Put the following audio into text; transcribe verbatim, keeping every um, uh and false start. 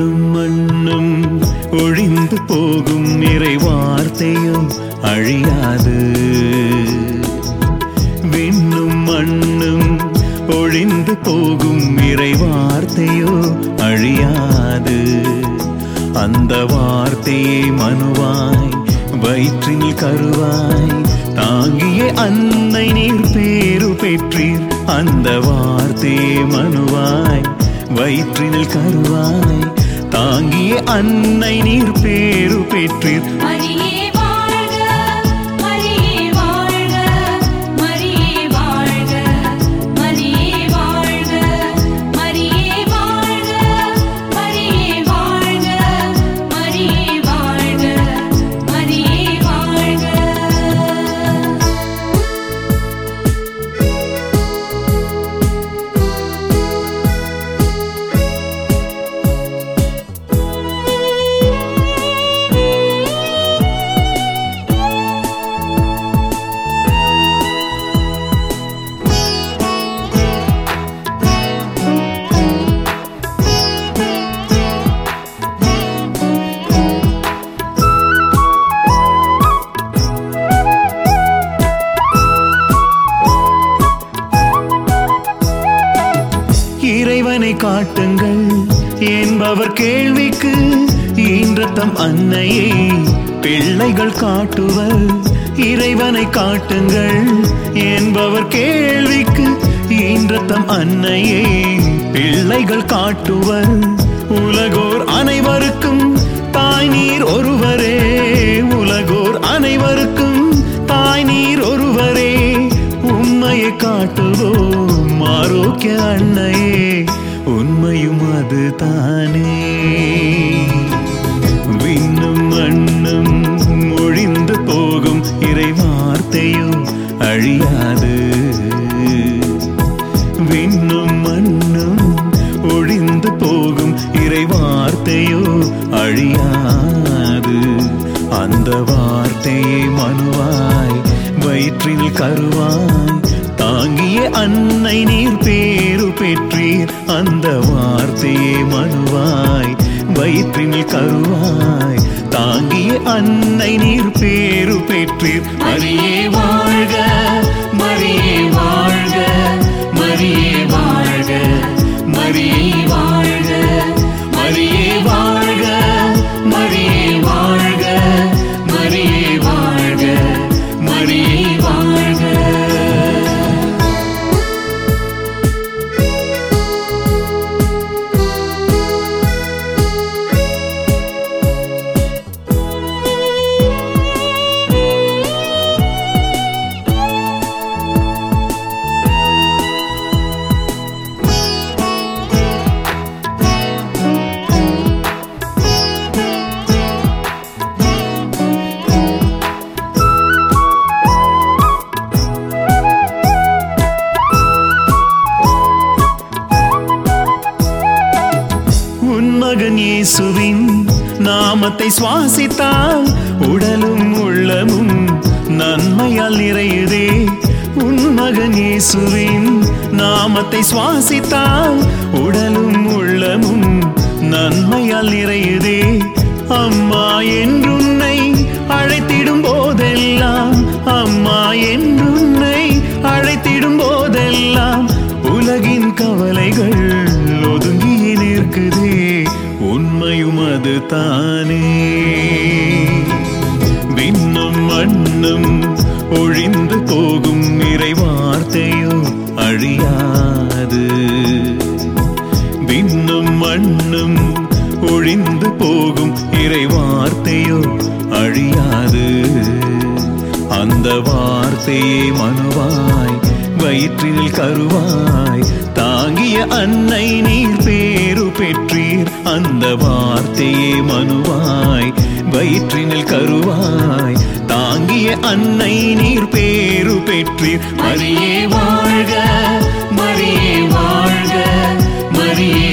விண்ணும் மண்ணும் ஒழிந்து போகும் இறை வார்த்தையும் அழியாது. விண்ணும் மண்ணும் ஒழிந்து போகும் இறை வார்த்தையோ அழியாது. அந்த வார்த்தையை மனுவாய் வயிற்றில் கருவாய் தாங்கிய அன்னை நீர் பேரு பெற்றீர். அந்த வார்த்தையை மனுவாய் வயிற்றில் கருவாய் தாங்கிய அன்னை நீர் பேரு பெற்றீர். இறைவனை காட்டுங்கள் என்பவர் கேள்விக்கு ஈன்ற தம் அன்னையை பிள்ளைகள் காட்டுவர். இறைவனை காட்டுங்கள் என்பவர் கேள்விக்கு ஈன்ற தம் அன்னையை பிள்ளைகள் காட்டுவர். உலகோர் அனைவருக்கும் தாய் நீர் ஒருவரே. உலகோர் அனைவருக்கும் தாய் நீர் ஒருவரே. உண்மையை காட்டுவோம் ஆரோக்கிய அன்னையே, உண்மையும் அது தானே. விண்ணும் மண்ணும் ஒழிந்து போகும் இறை வார்த்தையோ அழியாது. விண்ணும் மண்ணும் ஒழிந்து போகும் இறை வார்த்தையோ அழியாது. அந்த வார்த்தையை மனுவாய் வயிற்றில் கருவாய் தாங்கிய அன்னை நீர் பேரு பெற்றீர். அந்த வார்த்தையை மனுவாய் வயிற்றில் கருவாய் தாங்கிய அன்னை நீர் பேரு பெற்றீர். மரியே வாழ்க, மரியே வாழ்க, மரியே வாழ்க, மரியே வாழ்க, மரியே வாழ்க, மரியே வாழ்க, மரியே வாழ்க, மரியே வாழ்க. மகன் இயேசுவின் நாமத்தை சுவாசித்தால் உடலும் உள்ளமும் நன்மையால் நிறையுதே. உன் மகன் இயேசுவின் நாமத்தை சுவாசித்தால் உடலும் உள்ளமும் நன்மையால் நிறையுதே. அம்மா என்றுன்னை அழைத்திடும் போதெல்லாம், அம்மா என்றுன்னை அழைத்திடும் போதெல்லாம் உலகின் கவலைகள் ஒதுங்கியே நிற்குதே. உண்மையும் அது தானே. விண்ணும் மண்ணும் ஒழிந்து போகும் இறை வார்த்தையோ அழியாது. விண்ணும் மண்ணும் ஒழிந்து போகும் இறை வார்த்தையோ அழியாது. அந்த வார்த்தையை மனுவாய் வயிற்றில் கருவாய் தாங்கிய அன்னை நீர் பேரு பெற்றீர். அந்த வார்த்தையை மனுவாய் வயிற்றினில் கருவாய் தாங்கிய அன்னை நீர் பேரு பெற்றீர். மரியே வாழ்க, மரியே வாழ்க, மரியே